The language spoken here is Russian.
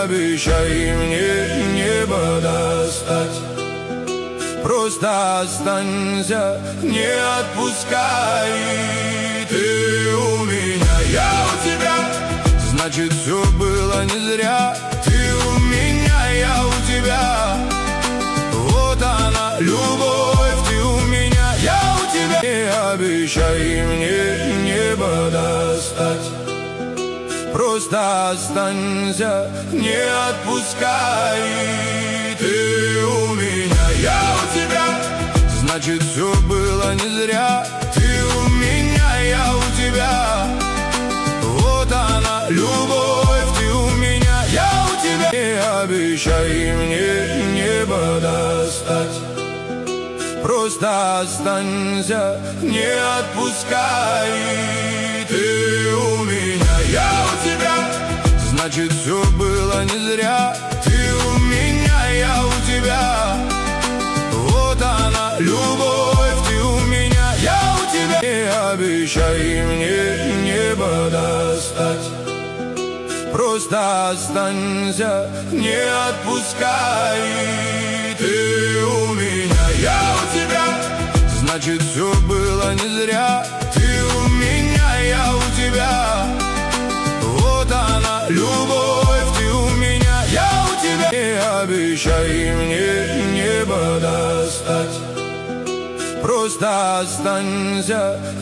обещай мне небо достать. Просто останься, не отпускай. Ты у меня, я у тебя, значит все было не зря. Ты у меня, я у тебя, вот она, любовь. Ты у меня, я у тебя. Не обещай мне небо достать. Просто останься, не отпускай. Ты у меня, я у тебя, значит все было не зря. Ты у меня, я у тебя, вот она, любовь. Ты у меня, я у тебя. Не обещай мне небо достать. Просто останься, не отпускай. Ты у меня, я у тебя, значит все было не зря. Ты у меня, я у тебя, вот она, любовь. Ты у меня, я у тебя. Не обещай мне небо достать. Просто останься, не отпускай. Ты у меня, я у тебя, значит все было не зря. Ты у меня, я у тебя, вот она, любовь. Ты у меня, я у тебя. Не обещай мне небо достать. Просто останься.